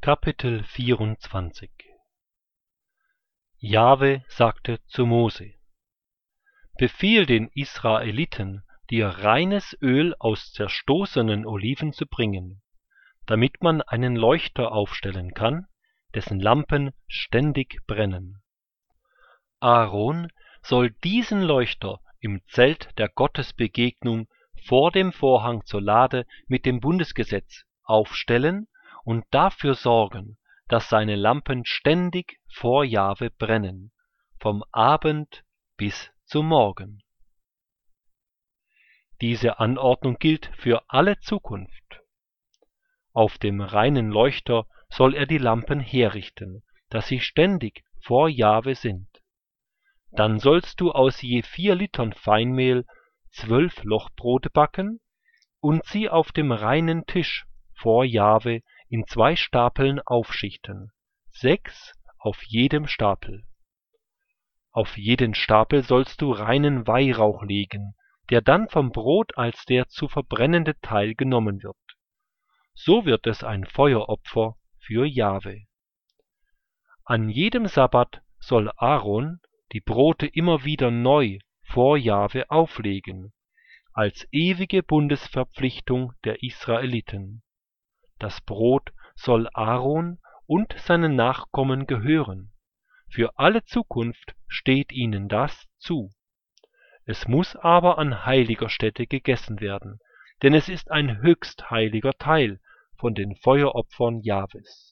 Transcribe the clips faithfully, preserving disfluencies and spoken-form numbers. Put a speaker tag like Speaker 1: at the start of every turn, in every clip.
Speaker 1: Kapitel vierundzwanzig. Jahwe sagte zu Mose: Befiehl den Israeliten, dir reines Öl aus zerstoßenen Oliven zu bringen, damit man einen Leuchter aufstellen kann, dessen Lampen ständig brennen. Aaron soll diesen Leuchter im Zelt der Gottesbegegnung vor dem Vorhang zur Lade mit dem Bundesgesetz aufstellen und dafür sorgen, dass seine Lampen ständig vor Jahwe brennen, vom Abend bis zum Morgen. Diese Anordnung gilt für alle Zukunft. Auf dem reinen Leuchter soll er die Lampen herrichten, dass sie ständig vor Jahwe sind. Dann sollst du aus je vier Litern Feinmehl zwölf Lochbrote backen und sie auf dem reinen Tisch vor Jahwe in zwei Stapeln aufschichten, sechs auf jedem Stapel. Auf jeden Stapel sollst du reinen Weihrauch legen, der dann vom Brot als der zu verbrennende Teil genommen wird. So wird es ein Feueropfer für Jahwe. An jedem Sabbat soll Aaron die Brote immer wieder neu vor Jahwe auflegen, als ewige Bundesverpflichtung der Israeliten. Das Brot soll Aaron und seinen Nachkommen gehören. Für alle Zukunft steht ihnen das zu. Es muss aber an heiliger Stätte gegessen werden, denn es ist ein höchst heiliger Teil von den Feueropfern Jahwes.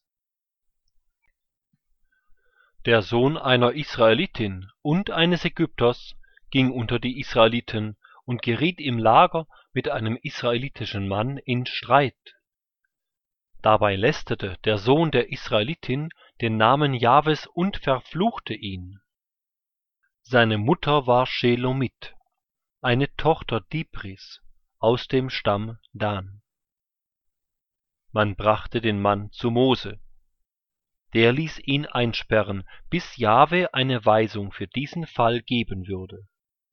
Speaker 1: Der Sohn einer Israelitin und eines Ägypters ging unter die Israeliten und geriet im Lager mit einem israelitischen Mann in Streit. Dabei lästerte der Sohn der Israelitin den Namen Jahwes und verfluchte ihn. Seine Mutter war Shelomit, eine Tochter Dibris aus dem Stamm Dan. Man brachte den Mann zu Mose. Der ließ ihn einsperren, bis Jahwe eine Weisung für diesen Fall geben würde.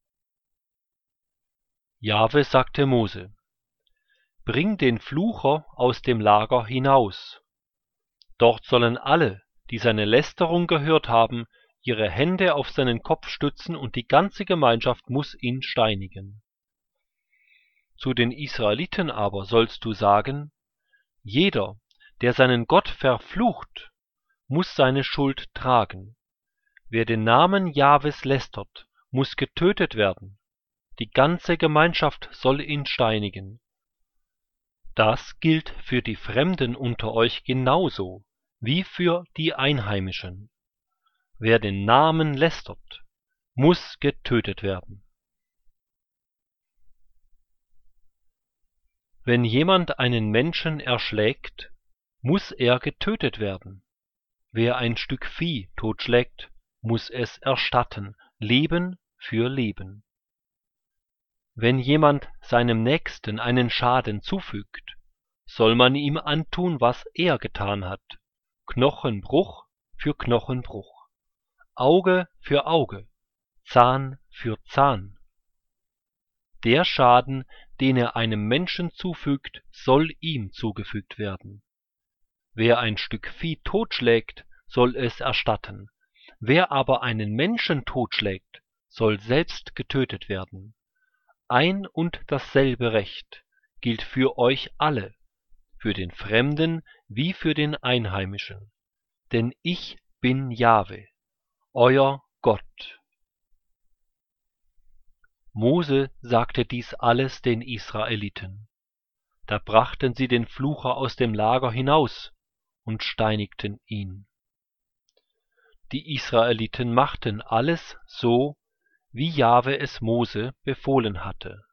Speaker 1: Jahwe sagte Mose: Bring den Flucher aus dem Lager hinaus. Dort sollen alle, die seine Lästerung gehört haben, ihre Hände auf seinen Kopf stützen, und die ganze Gemeinschaft muss ihn steinigen. Zu den Israeliten aber sollst du sagen: Jeder, der seinen Gott verflucht, muss seine Schuld tragen. Wer den Namen Jahwes lästert, muss getötet werden. Die ganze Gemeinschaft soll ihn steinigen. Das gilt für die Fremden unter euch genauso wie für die Einheimischen. Wer den Namen lästert, muss getötet werden. Wenn jemand einen Menschen erschlägt, muss er getötet werden. Wer ein Stück Vieh totschlägt, muss es erstatten, Leben für Leben. Wenn jemand seinem Nächsten einen Schaden zufügt, soll man ihm antun, was er getan hat. Knochenbruch für Knochenbruch, Auge für Auge, Zahn für Zahn. Der Schaden, den er einem Menschen zufügt, soll ihm zugefügt werden. Wer ein Stück Vieh totschlägt, soll es erstatten. Wer aber einen Menschen totschlägt, soll selbst getötet werden. Ein und dasselbe Recht gilt für euch alle, für den Fremden wie für den Einheimischen. Denn ich bin Jahwe, euer Gott. Mose sagte dies alles den Israeliten. Da brachten sie den Flucher aus dem Lager hinaus und steinigten ihn. Die Israeliten machten alles so, wie Jahwe es Mose befohlen hatte.